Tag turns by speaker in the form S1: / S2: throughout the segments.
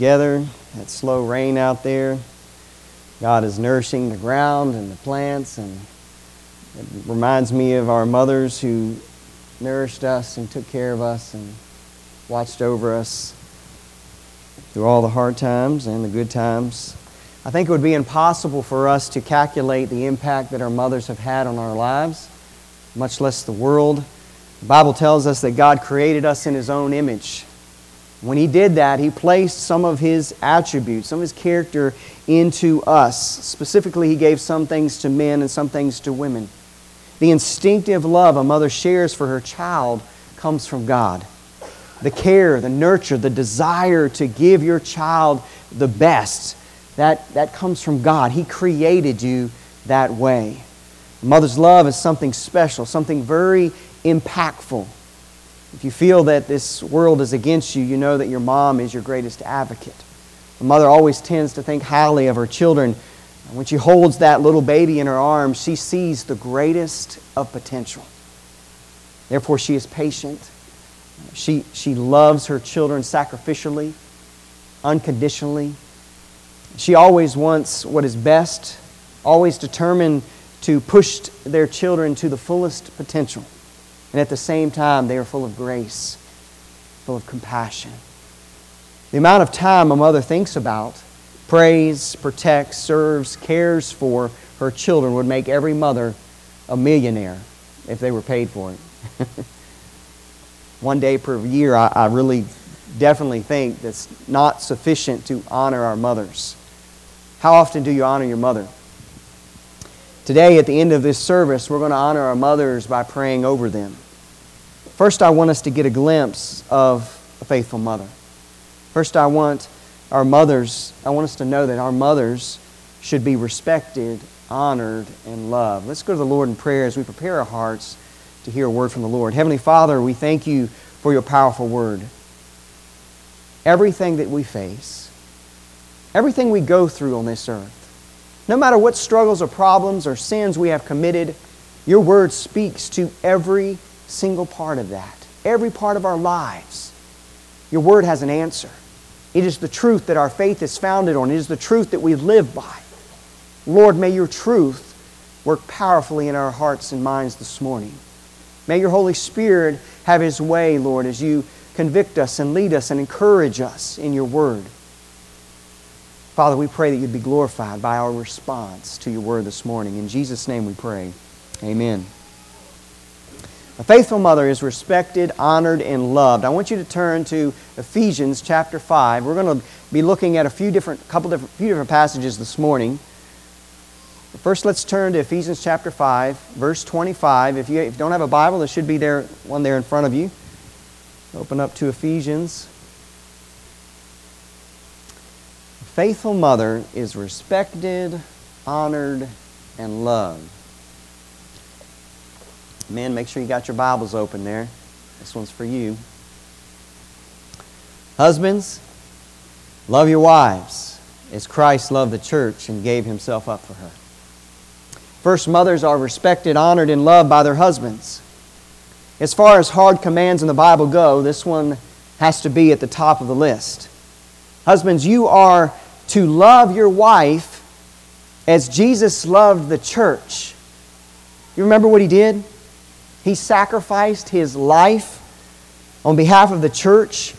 S1: Together, that slow rain out there. God is nourishing the ground and the plants, and it reminds me of our mothers who nourished us and took care of us and watched over us through all the hard times and the good times. I think it would be impossible for us to calculate the impact that our mothers have had on our lives, much less the world. The Bible tells us that God created us in His own image. When He did that, He placed some of His attributes, some of His character into us. Specifically, He gave some things to men and some things to women. The instinctive love a mother shares for her child comes from God. The care, the nurture, the desire to give your child the best, that comes from God. He created you that way. A mother's love is something special, something very impactful. If you feel that this world is against you, you know that your mom is your greatest advocate. A mother always tends to think highly of her children. When she holds that little baby in her arms, she sees the greatest of potential. Therefore, she is patient. She loves her children sacrificially, unconditionally. She always wants what is best, always determined to push their children to the fullest potential. And at the same time, they are full of grace, full of compassion. The amount of time a mother thinks about, prays, protects, serves, cares for her children would make every mother a millionaire if they were paid for it. One day per year, I really definitely think that's not sufficient to honor our mothers. How often do you honor your mother? Today, at the end of this service, we're going to honor our mothers by praying over them. First, I want us to get a glimpse of a faithful mother. First, I want us to know that our mothers should be respected, honored, and loved. Let's go to the Lord in prayer as we prepare our hearts to hear a word from the Lord. Heavenly Father, we thank You for Your powerful word. Everything that we face, everything we go through on this earth, no matter what struggles or problems or sins we have committed, Your word speaks to every single part of that. Every part of our lives. Your word has an answer. It is the truth that our faith is founded on. It is the truth that we live by. Lord, may Your truth work powerfully in our hearts and minds this morning. May Your Holy Spirit have His way, Lord, as You convict us and lead us and encourage us in Your word. Father, we pray that You'd be glorified by our response to Your word this morning. In Jesus' name we pray. Amen. A faithful mother is respected, honored, and loved. I want you to turn to Ephesians chapter 5. We're going to be looking at a few different passages this morning. First, let's turn to Ephesians chapter 5, verse 25. If you don't have a Bible, there should be one there in front of you. Open up to Ephesians. A faithful mother is respected, honored, and loved. Men, make sure you got your Bibles open there. This one's for you. Husbands, love your wives as Christ loved the church and gave Himself up for her. First, mothers are respected, honored, and loved by their husbands. As far as hard commands in the Bible go, this one has to be at the top of the list. Husbands, you are to love your wife as Jesus loved the church. You remember what He did? He sacrificed His life on behalf of the church.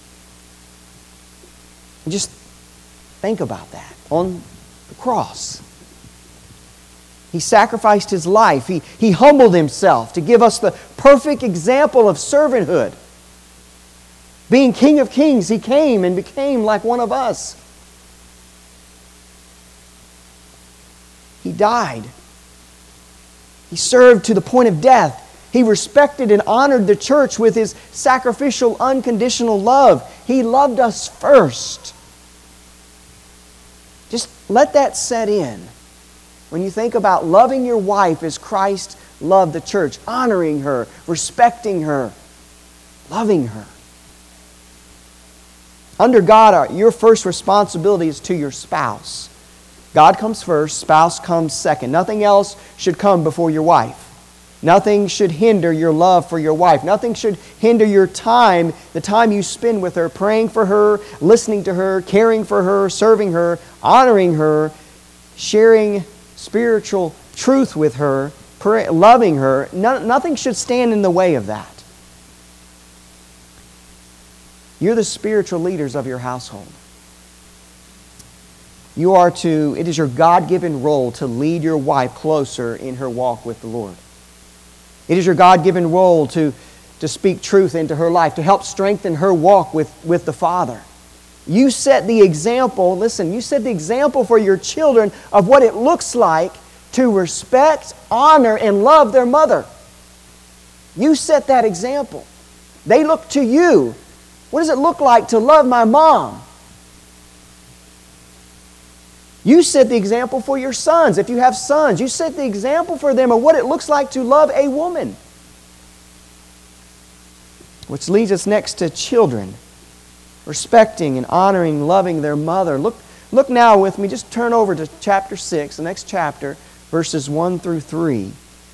S1: Just think about that. On the cross, He sacrificed His life. He humbled Himself to give us the perfect example of servanthood. Being King of Kings, He came and became like one of us. He died. He served to the point of death. He respected and honored the church with His sacrificial, unconditional love. He loved us first. Just let that set in. When you think about loving your wife as Christ loved the church, honoring her, respecting her, loving her. Under God, your first responsibility is to your spouse. God comes first, spouse comes second. Nothing else should come before your wife. Nothing should hinder your love for your wife. Nothing should hinder your time, the time you spend with her, praying for her, listening to her, caring for her, serving her, honoring her, sharing spiritual truth with her, loving her. Nothing should stand in the way of that. You're the spiritual leaders of your household. It is your God-given role to lead your wife closer in her walk with the Lord. It is your God-given role to speak truth into her life, to help strengthen her walk with the Father. You set the example, listen, you set the example for your children of what it looks like to respect, honor, and love their mother. You set that example. They look to you. What does it look like to love my mom? You set the example for your sons. If you have sons, you set the example for them of what it looks like to love a woman. Which leads us next to children. Respecting and honoring, loving their mother. Look now with me, just turn over to chapter 6, the next chapter, verses 1 through 3.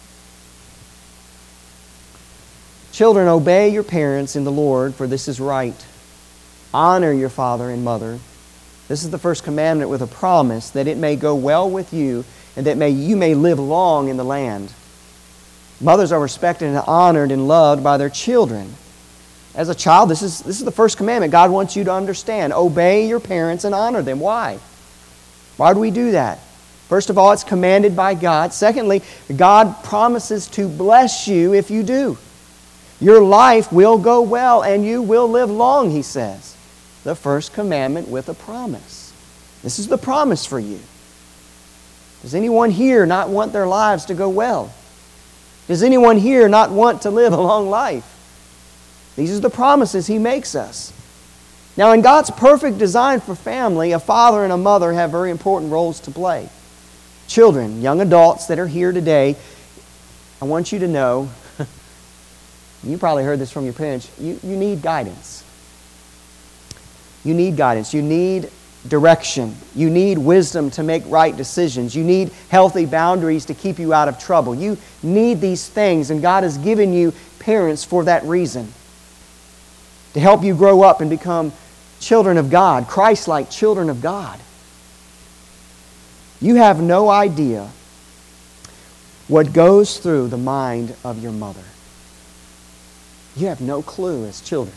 S1: Children, obey your parents in the Lord, for this is right. Honor your father and mother. This is the first commandment with a promise that it may go well with you and that you may live long in the land. Mothers are respected and honored and loved by their children. As a child, this is the first commandment God wants you to understand. Obey your parents and honor them. Why? Why do we do that? First of all, it's commanded by God. Secondly, God promises to bless you if you do. Your life will go well and you will live long, He says. The first commandment with a promise. This is the promise for you. Does anyone here not want their lives to go well? Does anyone here not want to live a long life? These are the promises He makes us. Now, in God's perfect design for family, a father and a mother have very important roles to play. Children, young adults that are here today, I want you to know, you probably heard this from your parents, you need guidance. You need guidance. You need direction. You need wisdom to make right decisions. You need healthy boundaries to keep you out of trouble. You need these things, and God has given you parents for that reason. To help you grow up and become children of God, Christ-like children of God. You have no idea what goes through the mind of your mother. You have no clue as children.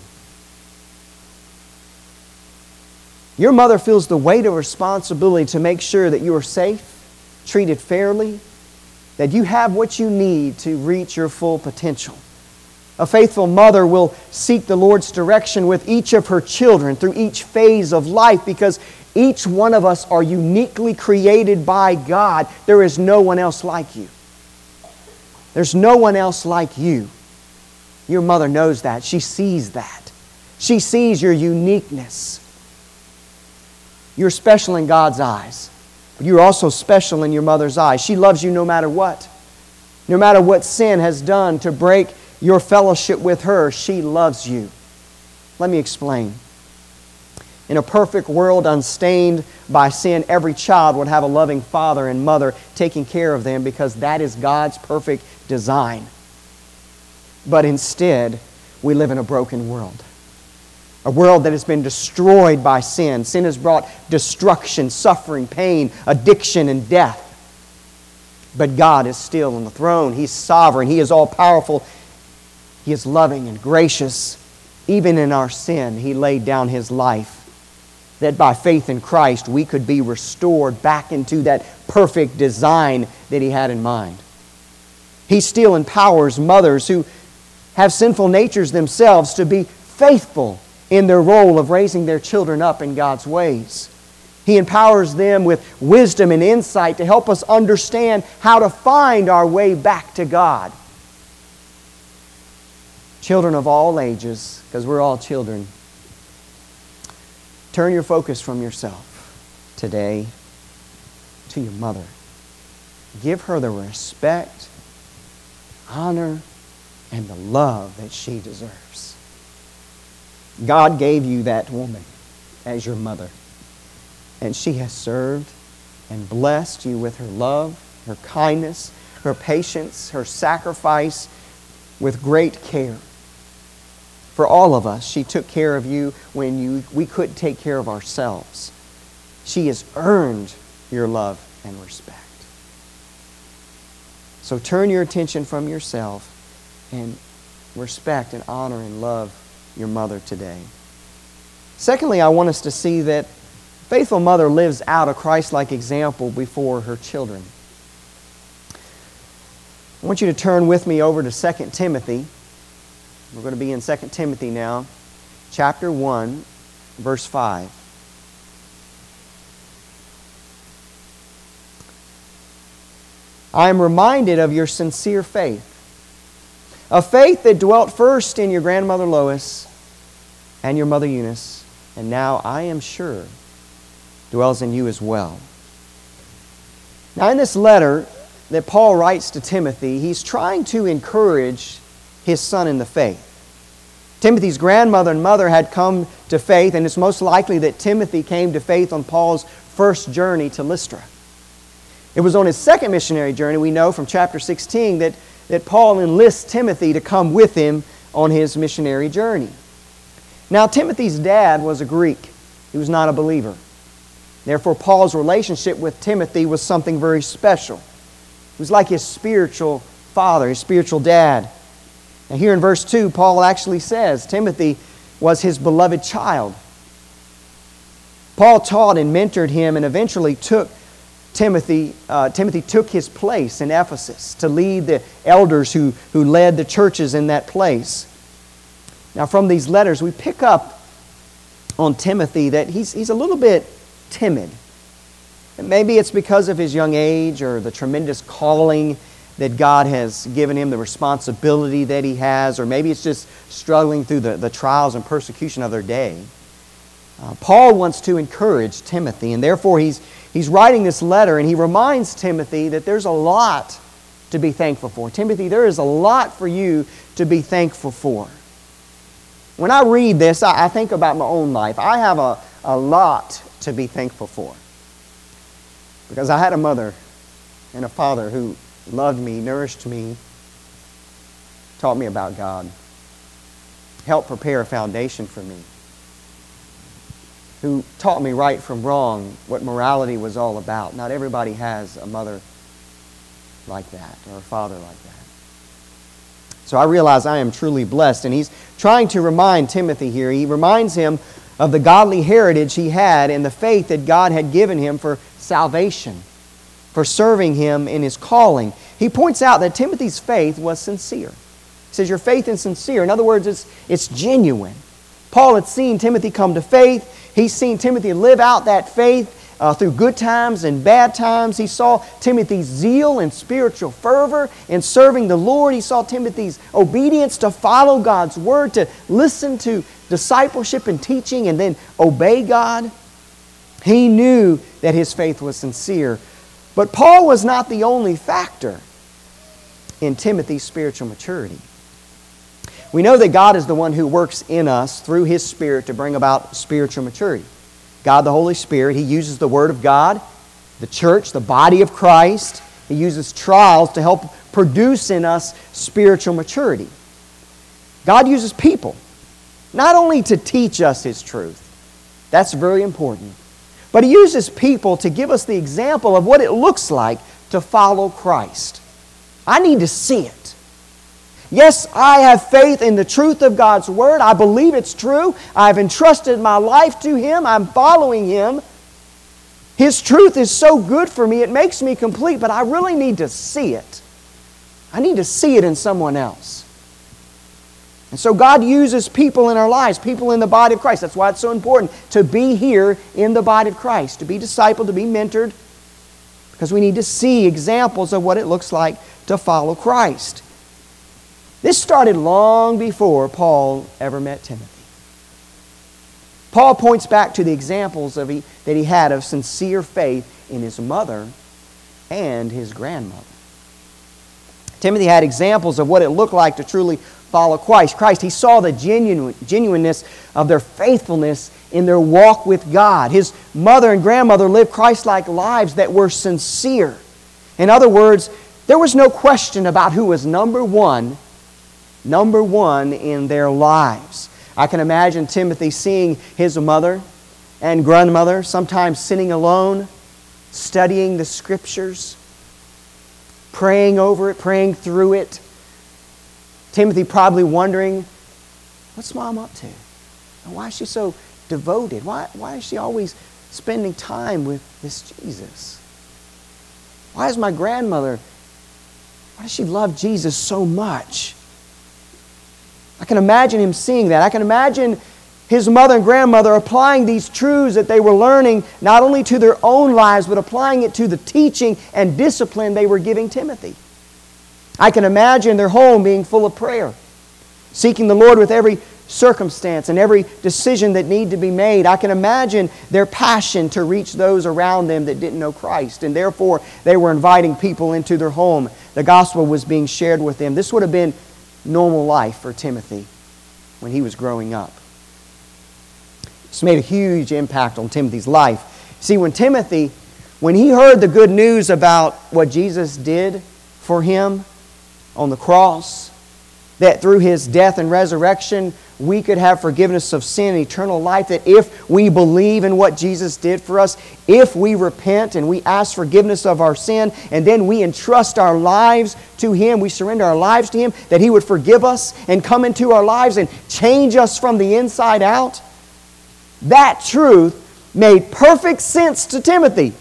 S1: Your mother feels the weight of responsibility to make sure that you are safe, treated fairly, that you have what you need to reach your full potential. A faithful mother will seek the Lord's direction with each of her children through each phase of life because each one of us are uniquely created by God. There is no one else like you. There's no one else like you. Your mother knows that. She sees that. She sees your uniqueness. You're special in God's eyes, but you're also special in your mother's eyes. She loves you no matter what. No matter what sin has done to break your fellowship with her, she loves you. Let me explain. In a perfect world unstained by sin, every child would have a loving father and mother taking care of them because that is God's perfect design. But instead, we live in a broken world. A world that has been destroyed by sin. Sin has brought destruction, suffering, pain, addiction, and death. But God is still on the throne. He's sovereign. He is all-powerful. He is loving and gracious. Even in our sin, He laid down His life that by faith in Christ we could be restored back into that perfect design that He had in mind. He still empowers mothers who have sinful natures themselves to be faithful in their role of raising their children up in God's ways. He empowers them with wisdom and insight to help us understand how to find our way back to God. Children of all ages, because we're all children, turn your focus from yourself today to your mother. Give her the respect, honor, and the love that she deserves. God gave you that woman as your mother, and she has served and blessed you with her love, her kindness, her patience, her sacrifice with great care. For all of us, she took care of you when we couldn't take care of ourselves. She has earned your love and respect. So turn your attention from yourself and respect and honor and love your mother today. Secondly, I want us to see that a faithful mother lives out a Christ-like example before her children. I want you to turn with me over to 2 Timothy. We're going to be in 2 Timothy now, chapter 1, verse 5. I am reminded of your sincere faith, a faith that dwelt first in your grandmother Lois and your mother Eunice, and now I am sure dwells in you as well. Now in this letter that Paul writes to Timothy, he's trying to encourage his son in the faith. Timothy's grandmother and mother had come to faith, and it's most likely that Timothy came to faith on Paul's first journey to Lystra. It was on his second missionary journey, we know from chapter 16, that Paul enlists Timothy to come with him on his missionary journey. Now, Timothy's dad was a Greek. He was not a believer. Therefore, Paul's relationship with Timothy was something very special. It was like his spiritual father, his spiritual dad. And here in verse 2, Paul actually says Timothy was his beloved child. Paul taught and mentored him and eventually took Timothy took his place in Ephesus to lead the elders who led the churches in that place. Now from these letters we pick up on Timothy that he's a little bit timid. And maybe it's because of his young age or the tremendous calling that God has given him, the responsibility that he has, or maybe it's just struggling through the trials and persecution of their day. Paul wants to encourage Timothy, and therefore he's writing this letter, and he reminds Timothy that there's a lot to be thankful for. Timothy, there is a lot for you to be thankful for. When I read this, I think about my own life. I have a lot to be thankful for. Because I had a mother and a father who loved me, nourished me, taught me about God, helped prepare a foundation for me, who taught me right from wrong, what morality was all about. Not everybody has a mother like that or a father like that. So I realize I am truly blessed. And he's trying to remind Timothy here. He reminds him of the godly heritage he had and the faith that God had given him for salvation, for serving Him in his calling. He points out that Timothy's faith was sincere. He says, your faith is sincere. In other words, it's genuine. Paul had seen Timothy come to faith. He's seen Timothy live out that faith through good times and bad times. He saw Timothy's zeal and spiritual fervor in serving the Lord. He saw Timothy's obedience to follow God's Word, to listen to discipleship and teaching, and then obey God. He knew that his faith was sincere. But Paul was not the only factor in Timothy's spiritual maturity. We know that God is the one who works in us through His Spirit to bring about spiritual maturity. God, the Holy Spirit, He uses the Word of God, the church, the body of Christ. He uses trials to help produce in us spiritual maturity. God uses people, not only to teach us His truth, that's very important, but He uses people to give us the example of what it looks like to follow Christ. I need to see it. Yes, I have faith in the truth of God's Word. I believe it's true. I've entrusted my life to Him. I'm following Him. His truth is so good for me, it makes me complete, but I really need to see it. I need to see it in someone else. And so God uses people in our lives, people in the body of Christ. That's why it's so important to be here in the body of Christ, to be discipled, to be mentored, because we need to see examples of what it looks like to follow Christ. This started long before Paul ever met Timothy. Paul points back to the examples that he had of sincere faith in his mother and his grandmother. Timothy had examples of what it looked like to truly follow Christ. He saw the genuineness of their faithfulness in their walk with God. His mother and grandmother lived Christ-like lives that were sincere. In other words, There was no question about who was number one in their lives. I can imagine Timothy seeing his mother and grandmother sometimes sitting alone, studying the Scriptures, praying over it, praying through it. Timothy probably wondering, what's Mom up to? And why is she so devoted? Why is she always spending time with this Jesus? Why is my grandmother, why does she love Jesus so much? I can imagine him seeing that. I can imagine his mother and grandmother applying these truths that they were learning not only to their own lives, but applying it to the teaching and discipline they were giving Timothy. I can imagine their home being full of prayer, seeking the Lord with every circumstance and every decision that need to be made. I can imagine their passion to reach those around them that didn't know Christ, and therefore they were inviting people into their home. The gospel was being shared with them. This would have been normal life for Timothy when he was growing up. It's made a huge impact on Timothy's life. See, when he heard the good news about what Jesus did for him on the cross, that through His death and resurrection we could have forgiveness of sin and eternal life, that if we believe in what Jesus did for us, if we repent and we ask forgiveness of our sin, and then we entrust our lives to Him, we surrender our lives to Him, that He would forgive us and come into our lives and change us from the inside out. That truth made perfect sense to Timothy.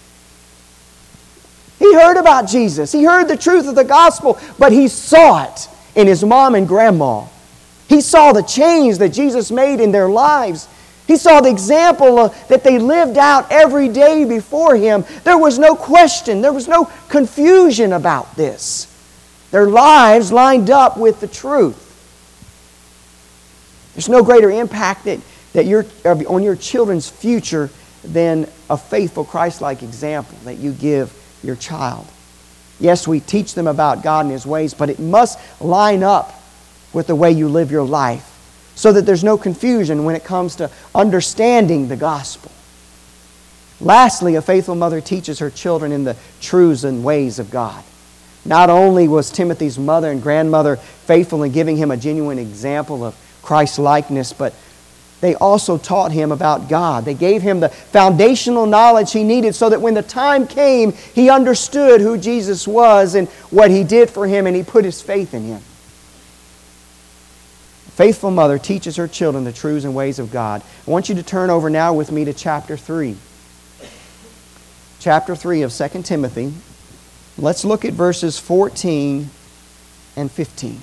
S1: He heard about Jesus. He heard the truth of the gospel, but he saw it in his mom and grandma. He saw the change that Jesus made in their lives. He saw the example that they lived out every day before him. There was no question. There was no confusion about this. Their lives lined up with the truth. There's no greater impact on your children's future than a faithful Christ-like example that you give your child. Yes, we teach them about God and His ways, but it must line up with the way you live your life so that there's no confusion when it comes to understanding the gospel. Lastly, a faithful mother teaches her children in the truths and ways of God. Not only was Timothy's mother and grandmother faithful in giving him a genuine example of Christ-likeness, but they also taught him about God. They gave him the foundational knowledge he needed so that when the time came, he understood who Jesus was and what He did for him, and he put his faith in Him. A faithful mother teaches her children the truths and ways of God. I want you to turn over now with me to chapter 3. Chapter 3 of 2 Timothy. Let's look at verses 14 and 15.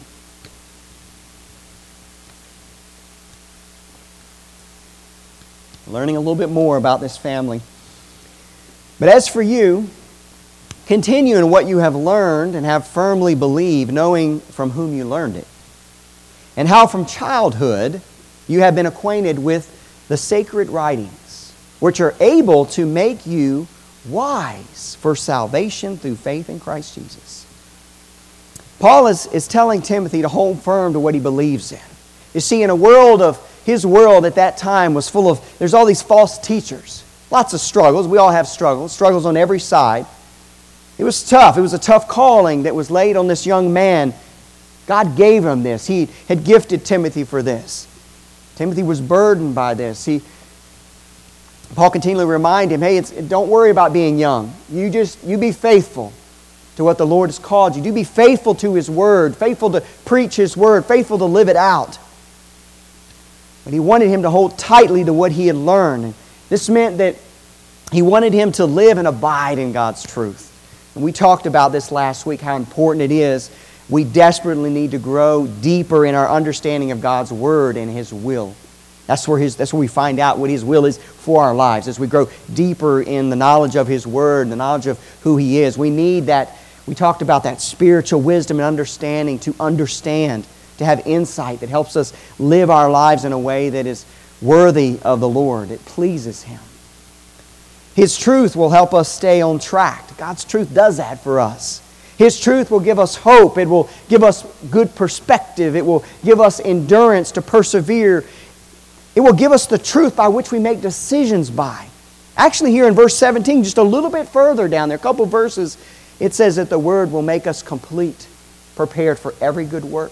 S1: Learning a little bit more about this family. But as for you, continue in what you have learned and have firmly believed, knowing from whom you learned it, and how from childhood you have been acquainted with the sacred writings, which are able to make you wise for salvation through faith in Christ Jesus. Paul is telling Timothy to hold firm to what he believes in. You see, in a world of his world at that time was full of, there's all these false teachers. Lots of struggles. We all have struggles on every side. It was tough. It was a tough calling that was laid on this young man. God gave him this. He had gifted Timothy for this. Timothy was burdened by this. Paul continually reminded him, hey, don't worry about being young. You be faithful to what the Lord has called you. You be faithful to His Word, faithful to preach His Word, faithful to live it out. But he wanted him to hold tightly to what he had learned. This meant that he wanted him to live and abide in God's truth. And we talked about this last week, how important it is. We desperately need to grow deeper in our understanding of God's Word and His will. That's where we find out what His will is for our lives. As we grow deeper in the knowledge of His Word and the knowledge of who He is, we need that. We talked about that spiritual wisdom and understanding to understand, to have insight that helps us live our lives in a way that is worthy of the Lord. It pleases Him. His truth will help us stay on track. God's truth does that for us. His truth will give us hope. It will give us good perspective. It will give us endurance to persevere. It will give us the truth by which we make decisions by. Actually, here in verse 17, just a little bit further down there, a couple verses, It says that the Word will make us complete, prepared for every good work.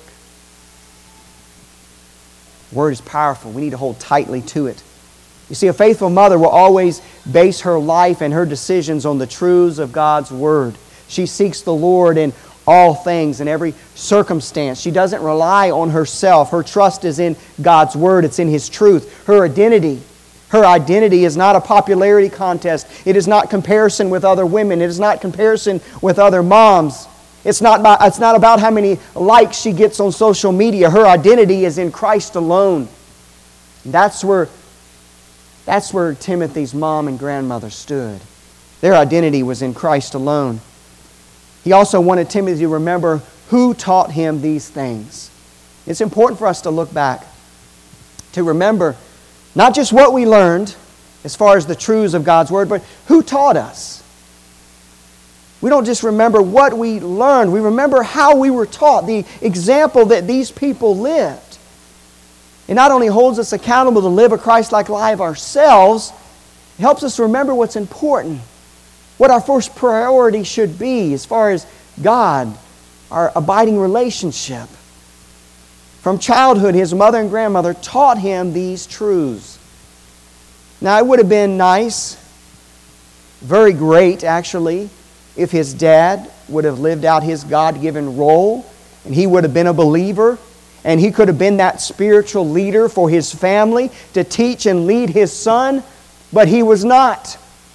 S1: The Word is powerful. We need to hold tightly to it. You see, a faithful mother will always base her life and her decisions on the truths of God's Word. She seeks the Lord in all things, in every circumstance. She doesn't rely on herself. Her trust is in God's Word. It's in His truth. Her identity is not a popularity contest. It is not comparison with other women. It is not comparison with other moms. It's not about how many likes she gets on social media. Her identity is in Christ alone. That's where Timothy's mom and grandmother stood. Their identity was in Christ alone. He also wanted Timothy to remember who taught him these things. It's important for us to look back, to remember not just what we learned as far as the truths of God's Word, but who taught us. We don't just remember what we learned, we remember how we were taught, the example that these people lived. It not only holds us accountable to live a Christ-like life ourselves, it helps us remember what's important, what our first priority should be as far as God, our abiding relationship. From childhood, his mother and grandmother taught him these truths. Now, it would have been nice, very great actually, if his dad would have lived out his God-given role and he would have been a believer and he could have been that spiritual leader for his family to teach and lead his son, but he was not.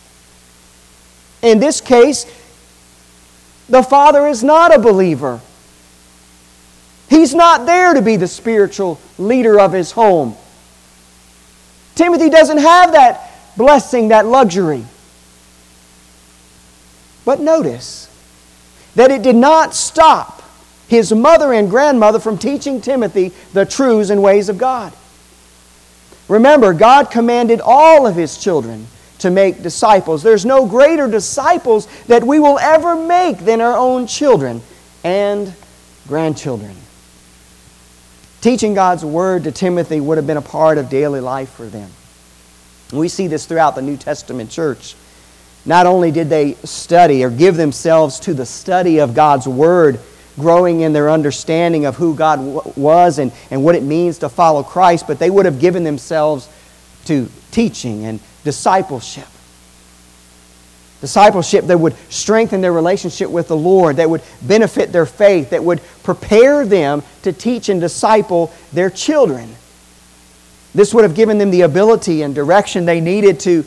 S1: In this case, the father is not a believer. He's not there to be the spiritual leader of his home. Timothy doesn't have that blessing, that luxury. But notice that it did not stop his mother and grandmother from teaching Timothy the truths and ways of God. Remember, God commanded all of His children to make disciples. There's no greater disciples that we will ever make than our own children and grandchildren. Teaching God's Word to Timothy would have been a part of daily life for them. We see this throughout the New Testament church. Not only did they study or give themselves to the study of God's Word, growing in their understanding of who God was and what it means to follow Christ, but they would have given themselves to teaching and discipleship. Discipleship that would strengthen their relationship with the Lord, that would benefit their faith, that would prepare them to teach and disciple their children. This would have given them the ability and direction they needed to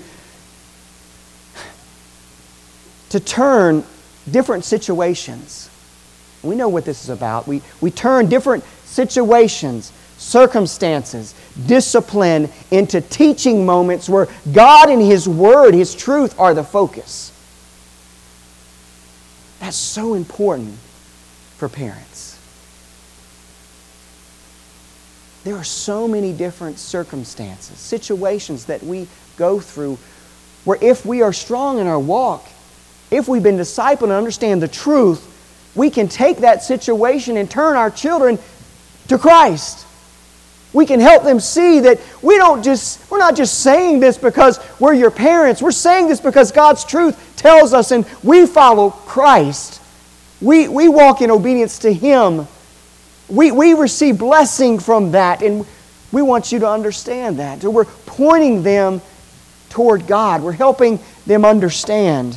S1: turn different situations. We know what this is about. We turn different situations, circumstances, discipline into teaching moments where God and His Word, His truth are the focus. That's so important for parents. There are so many different circumstances, situations that we go through where if we are strong in our walk, if we've been discipled and understand the truth, we can take that situation and turn our children to Christ. We can help them see that we're not just saying this because we're your parents. We're saying this because God's truth tells us and we follow Christ. We walk in obedience to Him. We receive blessing from that, and we want you to understand that. So we're pointing them toward God. We're helping them understand.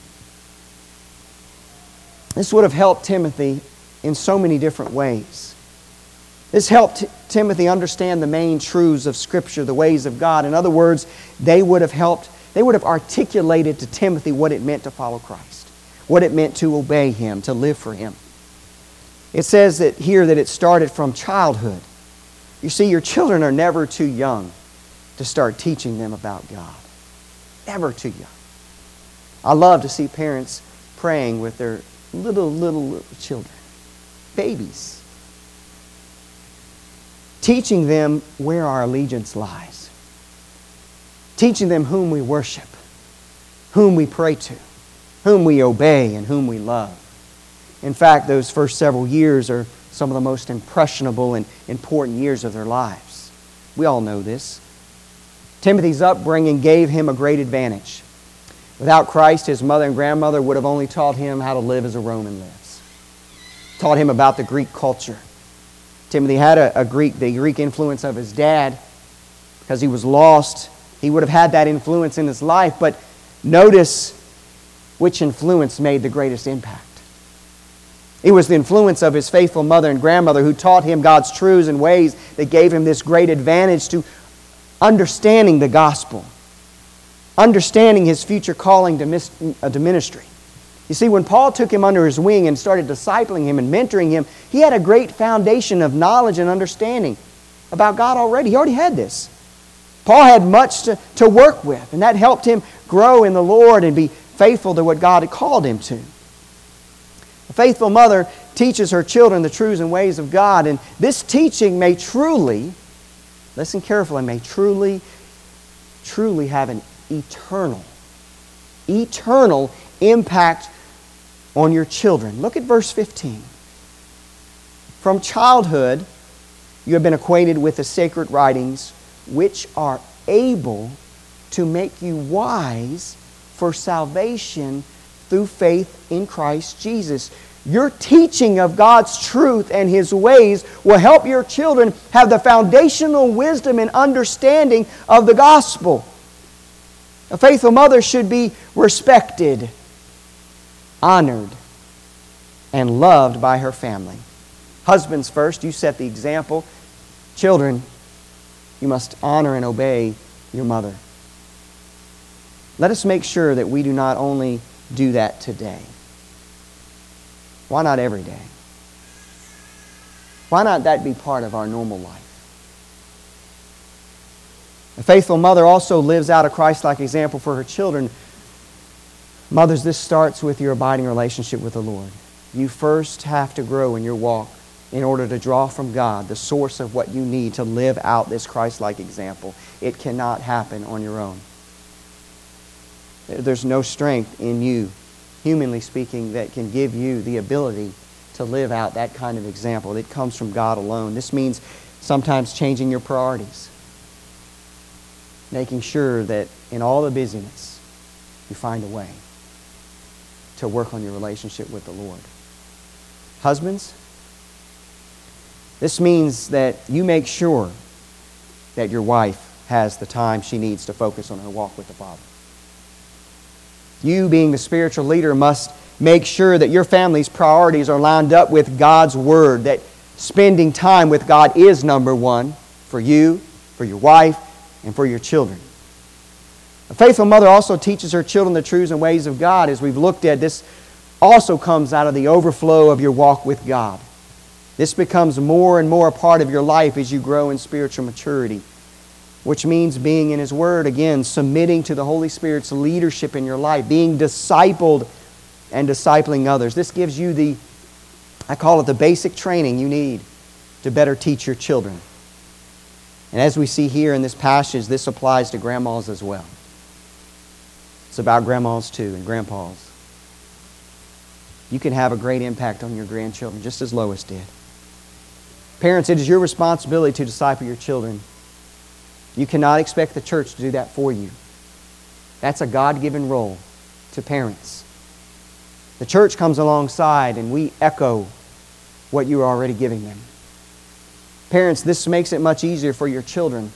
S1: This would have helped Timothy in so many different ways. This helped Timothy understand the main truths of Scripture, the ways of God. In other words, they would have articulated to Timothy what it meant to follow Christ, what it meant to obey Him, to live for Him. It says that here that it started from childhood. You see, your children are never too young to start teaching them about God. Never too young. I love to see parents praying with their little children, babies, teaching them where our allegiance lies, teaching them whom we worship, whom we pray to, whom we obey, and whom we love. In fact, those first several years are some of the most impressionable and important years of their lives. We all know this. Timothy's upbringing gave him a great advantage. Without Christ, his mother and grandmother would have only taught him how to live as a Roman lives. Taught him about the Greek culture. Timothy had the Greek influence of his dad. Because he was lost, he would have had that influence in his life. But notice which influence made the greatest impact. It was the influence of his faithful mother and grandmother who taught him God's truths and ways that gave him this great advantage to understanding the gospel, understanding his future calling to ministry. You see, when Paul took him under his wing and started discipling him and mentoring him, he had a great foundation of knowledge and understanding about God already. He already had this. Paul had much to work with, and that helped him grow in the Lord and be faithful to what God had called him to. A faithful mother teaches her children the truths and ways of God, and this teaching may truly, listen carefully, may truly have an eternal impact on your children. Look at verse 15. From childhood, you have been acquainted with the sacred writings, which are able to make you wise for salvation through faith in Christ Jesus. Your teaching of God's truth and His ways will help your children have the foundational wisdom and understanding of the gospel. A faithful mother should be respected, honored, and loved by her family. Husbands first, you set the example. Children, you must honor and obey your mother. Let us make sure that we do not only do that today. Why not every day? Why not that be part of our normal life? A faithful mother also lives out a Christ-like example for her children. Mothers, this starts with your abiding relationship with the Lord. You first have to grow in your walk in order to draw from God the source of what you need to live out this Christ-like example. It cannot happen on your own. There's no strength in you, humanly speaking, that can give you the ability to live out that kind of example. It comes from God alone. This means sometimes changing your priorities, making sure that in all the busyness, you find a way to work on your relationship with the Lord. Husbands, this means that you make sure that your wife has the time she needs to focus on her walk with the Father. You, being the spiritual leader, must make sure that your family's priorities are lined up with God's Word, that spending time with God is number one for you, for your wife, and for your children. A faithful mother also teaches her children the truths and ways of God. As we've looked at, this also comes out of the overflow of your walk with God. This becomes more and more a part of your life as you grow in spiritual maturity, which means being in His Word, again, submitting to the Holy Spirit's leadership in your life, being discipled and discipling others. This gives you I call it the basic training you need to better teach your children. And as we see here in this passage, this applies to grandmas as well. It's about grandmas too and grandpas. You can have a great impact on your grandchildren, just as Lois did. Parents, it is your responsibility to disciple your children. You cannot expect the church to do that for you. That's a God-given role to parents. The church comes alongside and we echo what you are already giving them. Parents, this makes it much easier for your children.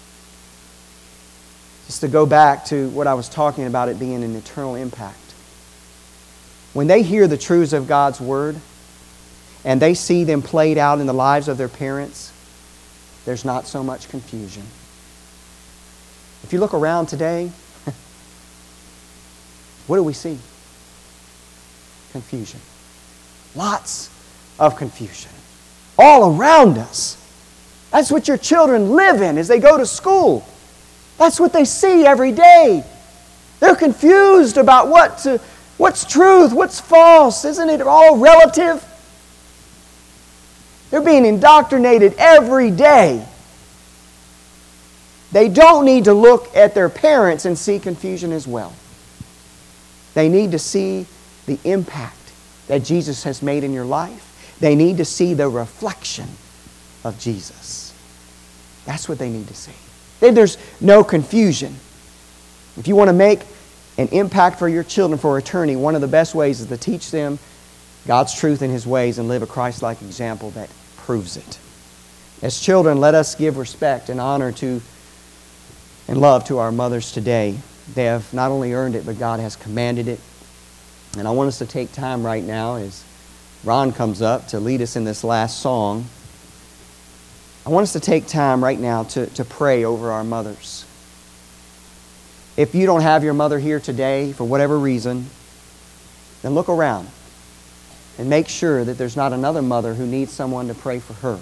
S1: Just to go back to what I was talking about, it being an eternal impact. When they hear the truths of God's Word and they see them played out in the lives of their parents, there's not so much confusion. If you look around today, what do we see? Confusion. Lots of confusion. All around us. That's what your children live in as they go to school. That's what they see every day. They're confused about what's truth, what's false. Isn't it all relative? They're being indoctrinated every day. They don't need to look at their parents and see confusion as well. They need to see the impact that Jesus has made in your life. They need to see the reflection of Jesus. That's what they need to see. There's no confusion. If you want to make and impact for your children for eternity, one of the best ways is to teach them God's truth and His ways and live a Christ-like example that proves it. As children, let us give respect and honor to and love to our mothers today. They have not only earned it, but God has commanded it. And I want us to take time right now as Ron comes up to lead us in this last song. I want us to take time right now to pray over our mothers. If you don't have your mother here today for whatever reason, then look around and make sure that there's not another mother who needs someone to pray for her.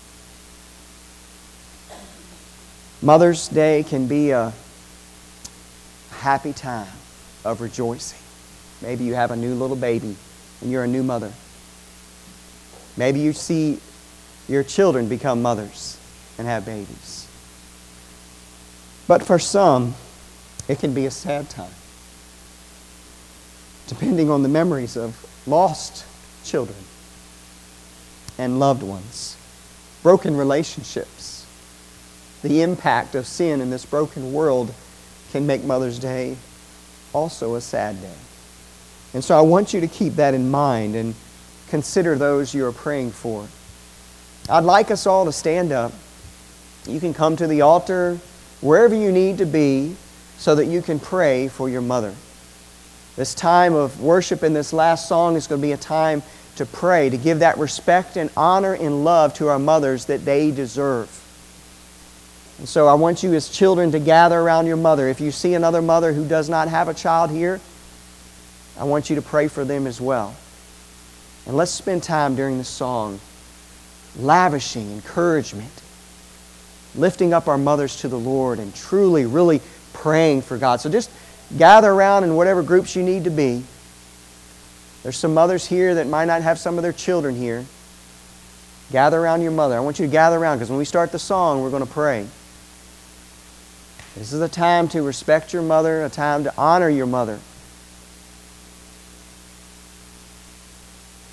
S1: Mother's Day can be a happy time of rejoicing. Maybe you have a new little baby and you're a new mother. Maybe you see your children become mothers and have babies. But for some, it can be a sad time, depending on the memories of lost children and loved ones, broken relationships. The impact of sin in this broken world can make Mother's Day also a sad day. And so I want you to keep that in mind and consider those you are praying for. I'd like us all to stand up. You can come to the altar wherever you need to be so that you can pray for your mother. This time of worship in this last song is going to be a time to pray, to give that respect and honor and love to our mothers that they deserve. And so I want you as children to gather around your mother. If you see another mother who does not have a child here, I want you to pray for them as well. And let's spend time during the song lavishing encouragement, lifting up our mothers to the Lord, and truly, really praying for God. So just gather around in whatever groups you need to be. There's some mothers here that might not have some of their children here. Gather around your mother. I want you to gather around because when we start the song, we're going to pray. This is a time to respect your mother, a time to honor your mother.